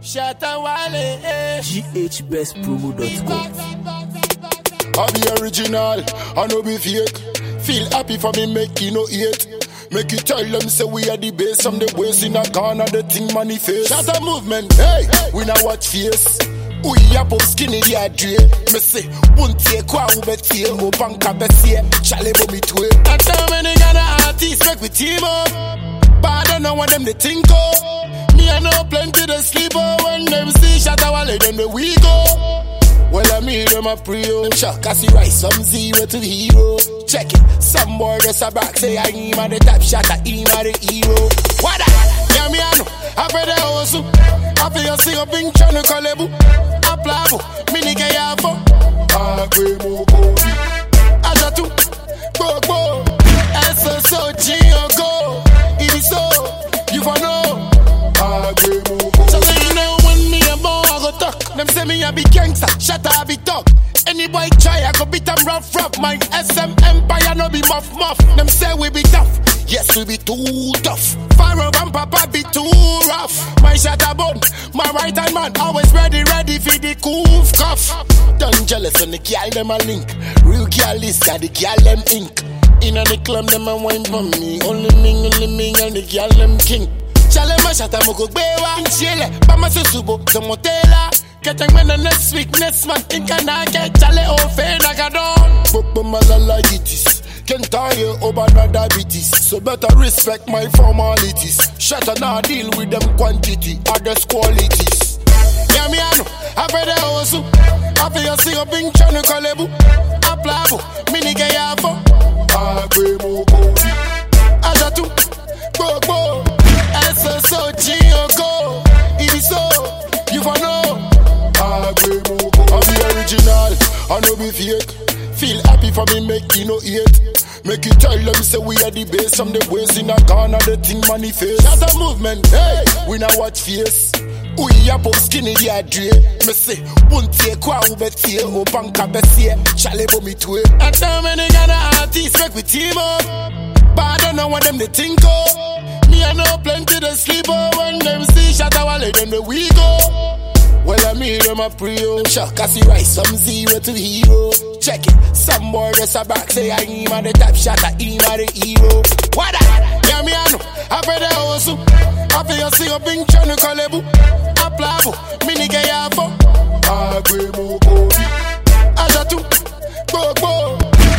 GHBestpromo.com. I be original, I no be fake. Feel happy for me, make you no hate. Make you tell them say we are the base. Some the waist in a corner, the thing manifest. Shatter movement, hey, we now watch face. We up up skinny the adre. Me say, won't take qua ube tie, o banka besie, chale bo me tue. And tell me they got an artist, make we team up. But I don't know what them they think of. Me I know plenty they sleep on. When them see Shatter Wale, them the we go. Well, I mean, them a pre-o. Chuck, I see rise from 0 to hero. Check it. Some boy just a back say I am a the top shot, I am a the hero. What that? Yeah, me I know. I pay the house. I pay your sing up in Chanu Kalebu. I plabo. Mini ke yafo. I pay more go. Ajatu. Go, go. SSO, G-O-Go. It is so. You for know. I pay more go. So you know when me a boy I go talk. Them say me a big gangster, Shatter I be talk. Any boy try, I go beat them rough. My SM empire no be muff. Them say we be tough, yes we be too tough. Pharaoh and Papa be too rough. My Shatter bone, my right hand man always ready for the coof cuff. Done jealous and the girl them a link. Real girl is that the girl them ink. In the club them a wine for me. Only me and the girl them king. Chale ma Shatter moko bewa Nchiele, bama se subo, gamotela. Getting men the next week, next month. Think I not get chale ofe nagadon. Bobo malala yitis. Can't tire over no diabetes. So better respect my formalities. Shatter now deal with them quantity, others qualities. Yeah, me I know, I pay the house. I pay your sing up in Chanu Kalebu. I plabo, mini ke yafo. I pay more go. Ajatu, go, go. SSO, G-O-Go. It is so, you for know. I be original, I no be fake. Feel happy for me, make you no hate. Make you tell them say we are the base. Some the waist in a corner, the thing manifest. Shatter movement, hey, we now watch face. We up up skinny the adre. Me say, won't take qua ube tie, o banka besie, chale bo me tue. And tell me they got an artist, make we team up. But I don't know what them they think of. Me I know plenty they sleep on. When them see Shatter Wale, then the we go. Well, I mean, them a pre-o. Chuck, I see rise from 0 to hero. Check it. Some boy just a back say I am a the top shot, I am a the hero. What that? Yeah, me I know. I pay the house. I pay your sing up in Chanu Kalebu. I plabo. Mini ke yafo. I pay more go. Ajatu. Go, go.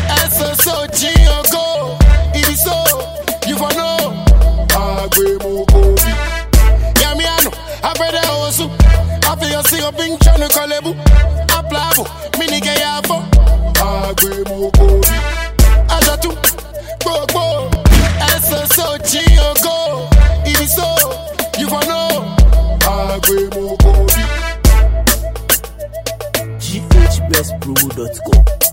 SSO, G-O-Go. It is so. You for know. I pay more go. Yeah, me I know. I pay the house. I feel sing up in Chanu Kalebu. I plabo, mini ke yafo. I pay more go. Ajatu, go, go. SSO, G-O-Go. It is so, you for know. I pay more go. GHBestpromo.com.